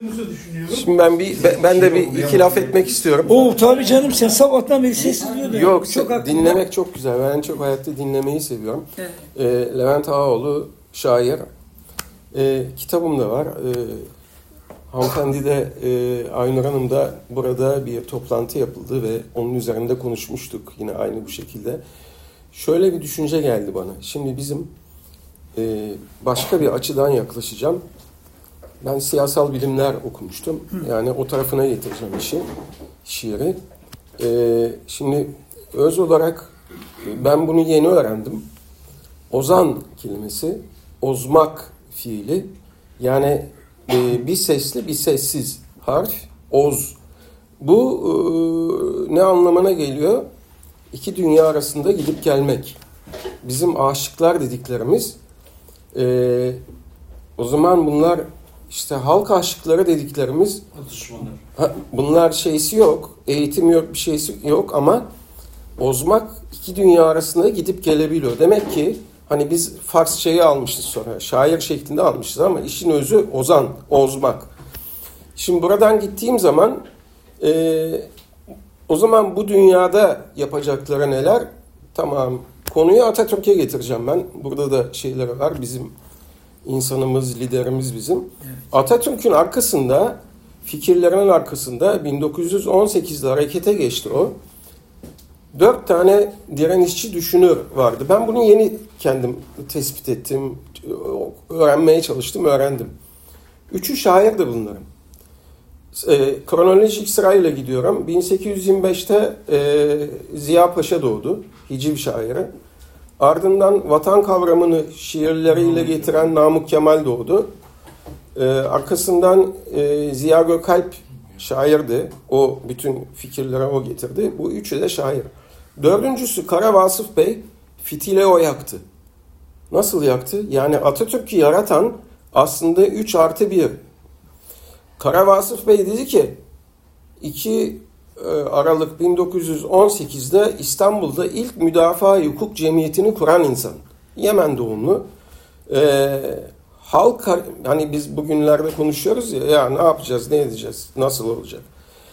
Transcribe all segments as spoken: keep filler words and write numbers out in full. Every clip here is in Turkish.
Şimdi ben bir ben de bir iki laf etmek istiyorum. Oo tabii canım, sen sabahtan beri sessiz diyordun. Yok, çok dinlemek haklı. Çok güzel. Ben çok hayatta dinlemeyi seviyorum. Evet. Ee, Levent Ağaoğlu şair. Ee, kitabım da var. Ee, hanımefendi de e, Aynur Hanım da burada bir toplantı yapıldı ve onun üzerinde konuşmuştuk yine aynı bu şekilde. Şöyle bir düşünce geldi bana. Şimdi bizim e, başka bir açıdan yaklaşacağım. Ben siyasal bilimler okumuştum. Yani o tarafına getireceğim işi, şiiri. Ee, şimdi öz olarak ben bunu yeni öğrendim. Ozan kelimesi, ozmak fiili. Yani e, bir sesli bir sessiz harf, oz. Bu e, ne anlamına geliyor? İki dünya arasında gidip gelmek. Bizim aşıklar dediklerimiz. E, o zaman bunlar... İşte halk aşıkları dediklerimiz, ha, bunlar şeysi yok, eğitim yok, bir şeysi yok ama ozmak iki dünya arasında gidip gelebiliyor. Demek ki hani biz Farsçayı almışız sonra, şair şeklinde almışız ama işin özü ozan, ozmak. Şimdi buradan gittiğim zaman e, o zaman bu dünyada yapacakları neler? Tamam, konuyu Atatürk'e getireceğim ben. Burada da şeyler var bizim. İnsanımız, liderimiz bizim. Evet. Atatürk'ün arkasında, fikirlerinin arkasında bin dokuz yüz on sekizde harekete geçti o. Dört tane direnişçi düşünür vardı. Ben bunu yeni kendim tespit ettim, öğrenmeye çalıştım, öğrendim. Üçü şairdi bunların. E, kronolojik sırayla gidiyorum. bin sekiz yüz yirmi beşte e, Ziya Paşa doğdu, hiciv şairi. Ardından vatan kavramını şiirleriyle getiren Namık Kemal doğdu. Ee, arkasından e, Ziya Gökalp şairdi. O bütün fikirleri o getirdi. Bu üçü de şair. Dördüncüsü Kara Vasıf Bey fitile o yaktı. Nasıl yaktı? Yani Atatürk'ü yaratan aslında üç artı bir. Kara Vasıf Bey dedi ki iki Aralık bin dokuz yüz on sekizde İstanbul'da ilk müdafaa hukuk cemiyetini kuran insan. Yemen doğumlu. Ee, halk, hani biz bugünlerde konuşuyoruz ya, ya ne yapacağız, ne edeceğiz, nasıl olacak?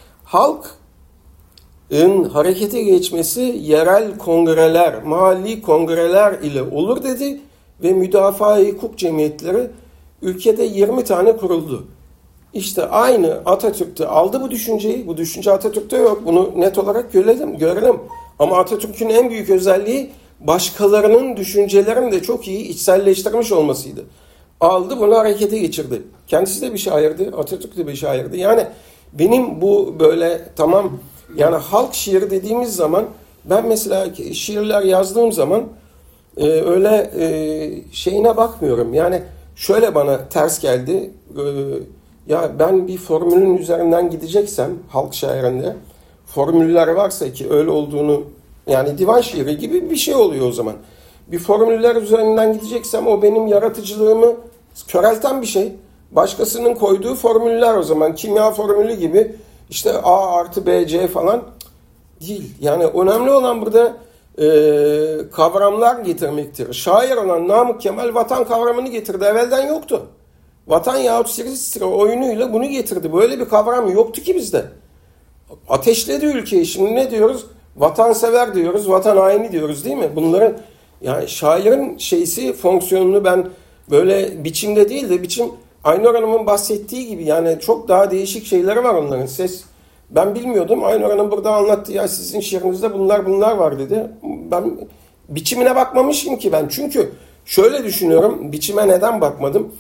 Halkın harekete geçmesi yerel kongreler, mahalli kongreler ile olur dedi ve müdafaa hukuk cemiyetleri ülkede yirmi tane kuruldu. İşte aynı Atatürk'te aldı bu düşünceyi. Bu düşünce Atatürk'te yok. Bunu net olarak görelim. görelim. Ama Atatürk'ün en büyük özelliği başkalarının düşüncelerini de çok iyi içselleştirmiş olmasıydı. Aldı bunu harekete geçirdi. Kendisi de bir şairdi. Atatürk de bir şairdi. Yani benim bu böyle tamam yani halk şiiri dediğimiz zaman ben mesela şiirler yazdığım zaman e, öyle e, şeyine bakmıyorum. Yani şöyle bana ters geldi. E, Ya ben bir formülün üzerinden gideceksem halk şairinde formüller varsa ki öyle olduğunu yani divan şiiri gibi bir şey oluyor o zaman. Bir formüller üzerinden gideceksem o benim yaratıcılığımı körelten bir şey. Başkasının koyduğu formüller o zaman kimya formülü gibi işte A artı B C falan değil. Yani önemli olan burada e, kavramlar getirmektir. Şair olan Namık Kemal vatan kavramını getirdi. Evvelden yoktu. Vatan yahut Silistra oyunuyla bunu getirdi. Böyle bir kavram yoktu ki bizde. Ateşledi ülkeyi. Şimdi ne diyoruz? Vatansever diyoruz, vatan haini diyoruz değil mi? Bunların yani şairin şeysi, fonksiyonunu ben böyle biçimde değil de biçim Aynur Hanım'ın bahsettiği gibi yani çok daha değişik şeyleri var onların. Ses ben bilmiyordum. Aynur Hanım burada anlattı ya sizin şiirinizde bunlar bunlar var dedi. Ben biçimine bakmamışım ki ben. Çünkü şöyle düşünüyorum. Biçime neden bakmadım?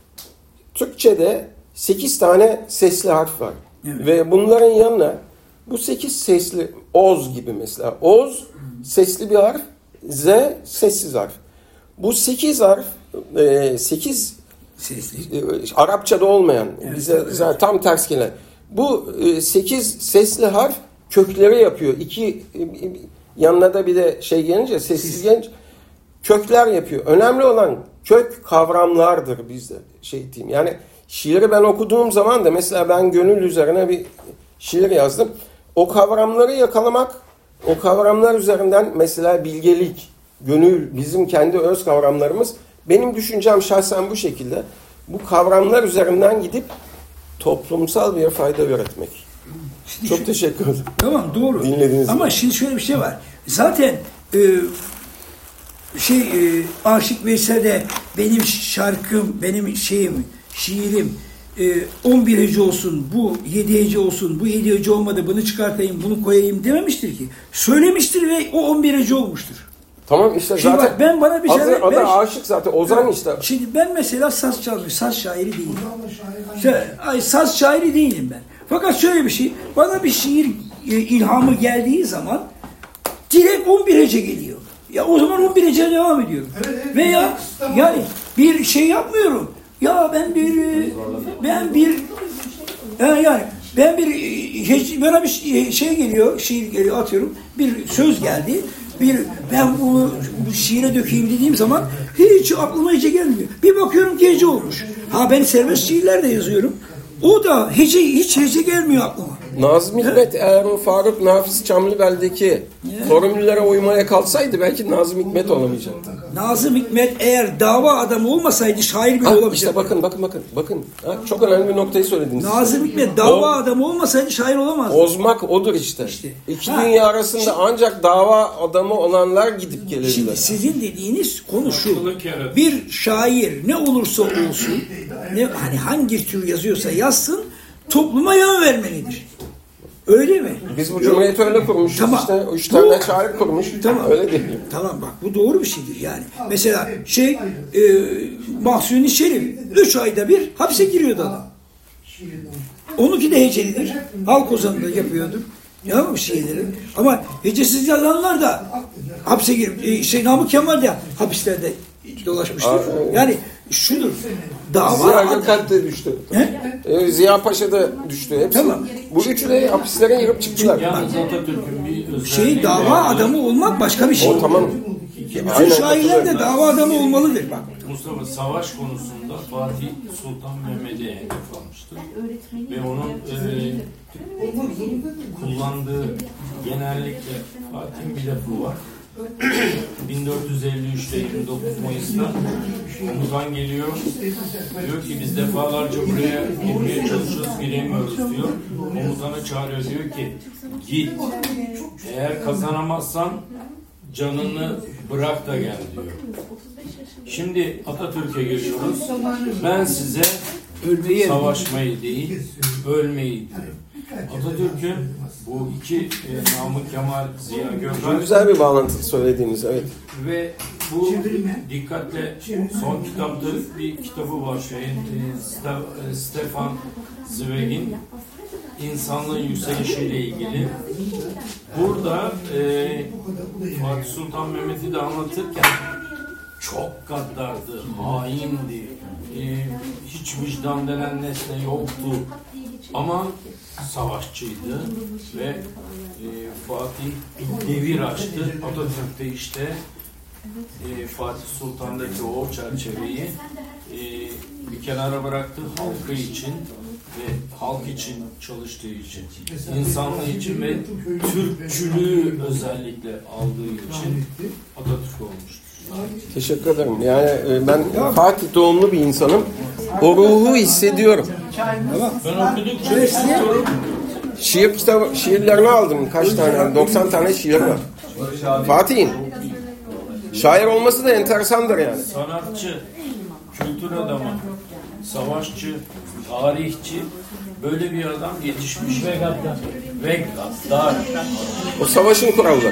Türkçe'de sekiz tane sesli harf var. Evet. Ve bunların yanına bu sekiz sesli oz gibi mesela. Oz sesli bir harf, z sessiz harf. Bu sekiz harf, sekiz sesli. Arapçada olmayan, evet, bize evet. Tam ters gelen. Bu sekiz sesli harf kökleri yapıyor. İki yanına da bir de şey gelince, sessiz gelince kökler yapıyor. Önemli olan kök kavramlardır bizde şey diyeyim. Yani şiiri ben okuduğum zaman da mesela ben gönül üzerine bir şiir yazdım. O kavramları yakalamak, o kavramlar üzerinden mesela bilgelik, gönül, bizim kendi öz kavramlarımız. Benim düşüncem şahsen bu şekilde. Bu kavramlar üzerinden gidip toplumsal bir fayda üretmek. Şimdi Çok şu- teşekkür ederim. Tamam doğru. Dinlediğiniz Ama için. şimdi şöyle bir şey var. Zaten e, şey e, Aşık Veysel'de benim şarkım, benim şeyim, şiirim e, on bir hece olsun, bu yedi hece olsun, bu yedi hece olmadı, bunu çıkartayım, bunu koyayım dememiştir ki. Söylemiştir ve o on bir hece olmuştur. Tamam işte Şimdi zaten bak, ben bana bir adı, şey- adı ben- aşık zaten. Ozan işte. Şimdi ben mesela saz çalmıyorum, saz şairi değilim. İşte, ay, saz şairi değilim ben. Fakat şöyle bir şey, bana bir şiir e, ilhamı geldiği zaman direkt on bir hece geliyor. Ya o zaman on bir heceye devam ediyorum. Veya yani bir şey yapmıyorum. Ya ben bir e, ben bir e, yani ben bir e, hece- bana bir şey şey geliyor, şiir geliyor, atıyorum. Bir söz geldi. Bir ben bunu bu şiire dökeyim dediğim zaman hiç aklıma hece gelmiyor. Bir bakıyorum ki hece olmuş. Ha ben serbest şiirler de yazıyorum. O da hece hiç hece gelmiyor aklıma. Nazım Hikmet eğer o Faruk Nafiz Çamlıbel'deki formüllere uymaya kalsaydı belki Nazım Hikmet olamayacaktı. Nazım Hikmet eğer dava adamı olmasaydı şair bile Ha, olamayacaktı. işte bakın bakın bakın bakın. Ha, çok önemli bir noktayı söylediniz. Nazım Hikmet dava O- adamı olmasaydı şair olamazdı. Ozmak odur işte. İşte. İki Ha, dünya arasında ancak dava adamı olanlar gidip gelirler. Şimdi sizin dediğiniz konu şu. Bir şair ne olursa olsun, ne hani hangi tür yazıyorsa yazsın, topluma yön vermelidir. Öyle mi? Biz bu cumhuriyeti öyle kurmuşuz Tamam. işte. Üç Bu- tane şair kurmuş. Tamam. Öyle değil. Tamam bak bu doğru bir şeydir yani. Mesela şey e, Mahsuni Şerif üç ayda bir hapse giriyordu adam. Onunki de hecelidir. Halk ozanında yapıyordu. Ya bu şeyleri. Ama hecesiz yazanlar da hapse girip e, şey Namık Kemal de hapislerde dolaşmıştır. Aa, evet. Yani şudur. Dava Ziya Gökalp de düştü. He? Ee, Ziya Paşa da düştü. Hepsi. Tamam. Bu üçü de hapislere girip çıktılar. Yalnız Atatürk'ün bir özelliği şey dava var. adamı olmak başka bir şey. O tamam. Bütün Aynen, şairler de katılıyorum. dava adamı olmalıdır bak. Mustafa savaş konusunda Fatih Sultan Mehmet'e hedef almıştır. Ve onun e, kullandığı genellikle Fatih'in bir lafı var. bin dört yüz elli üçte yirmi dokuz Mayıs'ta komutan geliyor. Diyor ki biz defalarca buraya girmeye çalışıyoruz, giremiyoruz diyor. Komutana çağırıyor, diyor ki git. Eğer kazanamazsan canını bırak da gel diyor. Şimdi Atatürk'e geliyoruz. Ben size Ölmeyi savaşmayı değil, ölmeyi diyor. Atatürk'ün bu iki e, Namık Kemal, Ziya Gökalp Güzel bir bağlantı söylediğiniz, evet. ve bu dikkatle son kitapta bir kitabı var şeyin e, Ste- e, Stefan Zweig'in insanlığın yükselişiyle ilgili. Burada e, Fatih Sultan Mehmet'i de anlatırken çok gaddardı, haindi, e, hiç vicdan denen nesne yoktu ama savaşçıydı ve e, Fatih bir devir açtı. Atatürk'te işte e, Fatih Sultan'daki o çerçeveyi e, bir kenara bıraktı halkı için ve halk için çalıştığı için, insanlığı için ve Türkçülüğü özellikle aldığı için Atatürk olmuştur. Teşekkür ederim. Yani e, ben Fatih doğumlu bir insanım. O ruhu hissediyorum. Ben okudukça Şiir kitabı, şiirlerini aldım. Kaç tane? doksan tane şiir var. Fatih'in. Şair olması da enteresandır yani. sanatçı, kültür adamı, savaşçı, tarihçi, böyle bir adam yetişmiş ve gaddar. Ve gaddar. O savaşın kuralları.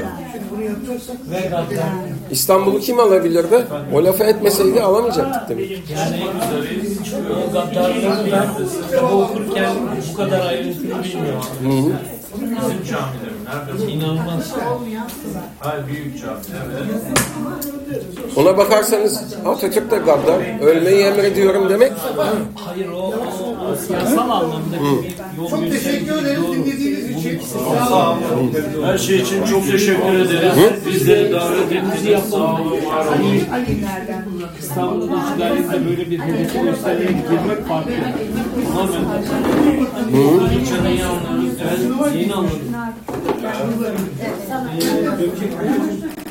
İstanbul'u kim alabilirdi? O lafı etmeseydi alamayacaktık demek. Yani üzeri çıkıyor. O gaddarlığını ben kitabı okurken bu kadar ayrıntılı bilmiyorum. Bizim camide mi? Nerede? İnanılmaz. Hayır, büyük cami. Evet. Ona bakarsanız Atatürk de gaddar. Ölmeyi emrediyorum demek. Hayır o, o, o siyasal anlamda bir yol gösterici doğru. Bunun ikisi Sağ olun. Her şey için çok teşekkür ederiz. Bizleri davet ettiniz. Sağ olun, var olun. İstanbul'da işgalinde böyle bir hedefi göstermeye girmek farklı. Tamamen. Türkçe neyi anlıyoruz? Evet, yeni anladım. Ee,